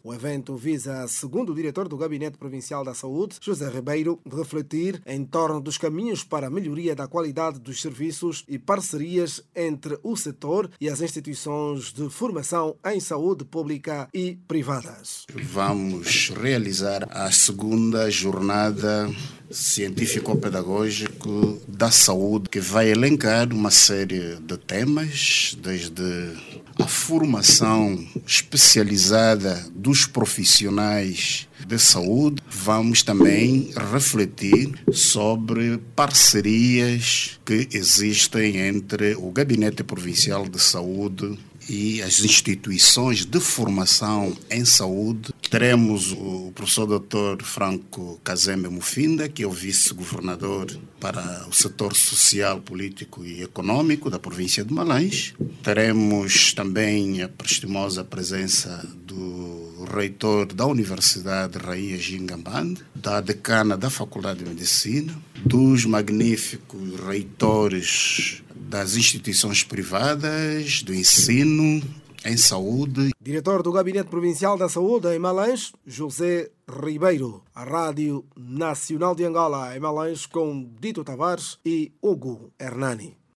O evento visa, segundo o diretor do Gabinete Provincial da Saúde, José Ribeiro, refletir em torno dos caminhos para a melhoria da qualidade dos serviços e parcerias entre o setor e as instituições de formação em saúde pública e privadas. Vamos realizar a segunda jornada científico-pedagógico da saúde, que vai elencar uma série de temas, desde a formação especializada dos profissionais de saúde. Vamos também refletir sobre parcerias que existem entre o Gabinete Provincial de Saúde e as instituições de formação em saúde. Teremos o professor Dr. Franco Kazembe Mufinda, que é o vice-governador para o setor social, político e econômico da província de Malães. Teremos também a prestimosa presença do reitor da Universidade Rainha Gingambande, da decana da Faculdade de Medicina, dos magníficos reitores das instituições privadas, do ensino em saúde. Diretor do Gabinete Provincial da Saúde em Malães, José Ribeiro. A Rádio Nacional de Angola em Malães com Dito Tavares e Hugo Hernani.